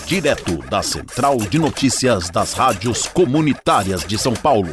direto da Central de Notícias das Rádios Comunitárias de São Paulo.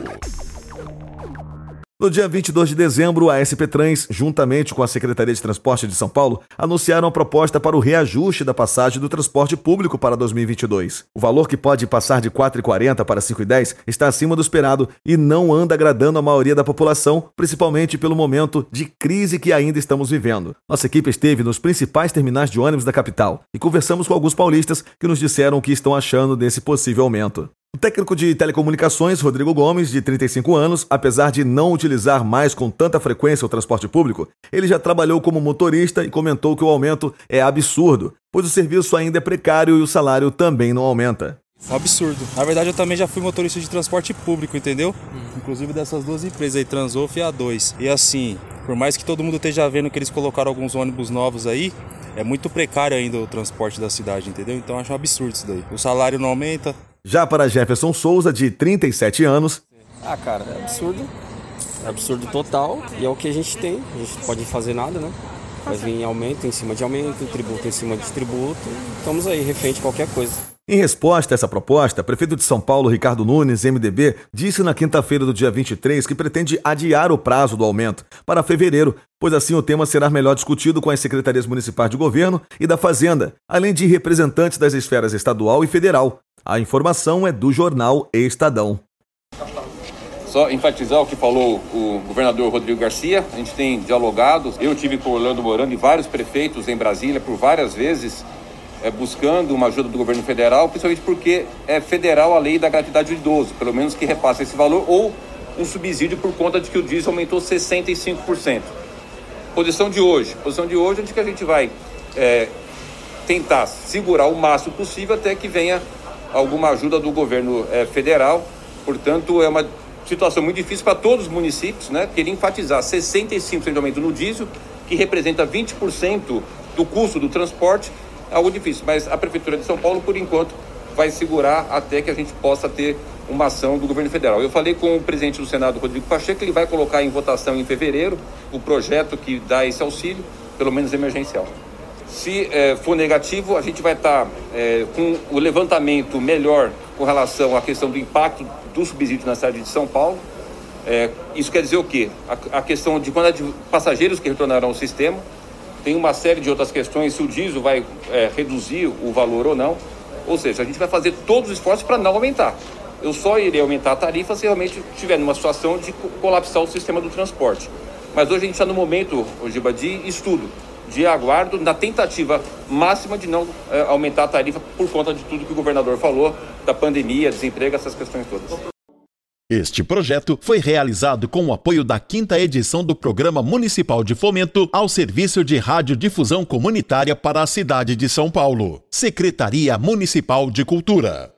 No dia 22 de dezembro, a SP Trans, juntamente com a Secretaria de Transporte de São Paulo, anunciaram a proposta para o reajuste da passagem do transporte público para 2022. O valor, que pode passar de R$ 4,40 para R$ 5,10, está acima do esperado e não anda agradando a maioria da população, principalmente pelo momento de crise que ainda estamos vivendo. Nossa equipe esteve nos principais terminais de ônibus da capital e conversamos com alguns paulistas que nos disseram o que estão achando desse possível aumento. O técnico de telecomunicações, Rodrigo Gomes, de 35 anos, apesar de não utilizar mais com tanta frequência o transporte público, ele já trabalhou como motorista e comentou que o aumento é absurdo, pois o serviço ainda é precário e o salário também não aumenta. É um absurdo. Na verdade, eu também já fui motorista de transporte público, entendeu? Inclusive dessas duas empresas aí, Transof e A2. E assim, por mais que todo mundo esteja vendo que eles colocaram alguns ônibus novos aí, é muito precário ainda o transporte da cidade, entendeu? Então eu acho um absurdo isso daí. O salário não aumenta. Já para Jefferson Souza, de 37 anos... Cara, é absurdo. É absurdo total. E é o que a gente tem. A gente não pode fazer nada, né? Vai vir aumento em cima de aumento, tributo em cima de tributo. Estamos aí, refém de qualquer coisa. Em resposta a essa proposta, o prefeito de São Paulo, Ricardo Nunes, MDB, disse na quinta-feira do dia 23 que pretende adiar o prazo do aumento para fevereiro, pois assim o tema será melhor discutido com as secretarias municipais de governo e da Fazenda, além de representantes das esferas estadual e federal. A informação é do jornal Estadão. Só enfatizar o que falou o governador Rodrigo Garcia. A gente tem dialogado. Eu tive com Orlando Morando e vários prefeitos em Brasília por várias vezes, buscando uma ajuda do governo federal, principalmente porque é federal a lei da gratuidade do idoso, pelo menos que repassa esse valor, ou um subsídio por conta de que o diesel aumentou 65%. Posição de hoje é de que a gente vai tentar segurar o máximo possível até que venha alguma ajuda do governo federal. Portanto, é uma situação muito difícil para todos os municípios, né? Queria enfatizar 65% de aumento no diesel, que representa 20% do custo do transporte, é algo difícil. Mas a Prefeitura de São Paulo, por enquanto, vai segurar até que a gente possa ter uma ação do governo federal. Eu falei com o presidente do Senado, Rodrigo Pacheco, que ele vai colocar em votação em fevereiro o projeto que dá esse auxílio, pelo menos emergencial. Se for negativo, a gente vai estar com o levantamento melhor com relação à questão do impacto do subsídio na cidade de São Paulo. Isso quer dizer o quê? A questão de quantidade de passageiros que retornarão ao sistema. Tem uma série de outras questões, se o diesel vai reduzir o valor ou não. Ou seja, a gente vai fazer todos os esforços para não aumentar. Eu só irei aumentar a tarifa se realmente estiver numa situação de colapsar o sistema do transporte. Mas hoje a gente está no momento, Giba, de estudo, de aguardo, na tentativa máxima de não aumentar a tarifa por conta de tudo que o governador falou, da pandemia, desemprego, essas questões todas. Este projeto foi realizado com o apoio da 5ª edição do Programa Municipal de Fomento ao Serviço de Radiodifusão Comunitária para a cidade de São Paulo. Secretaria Municipal de Cultura.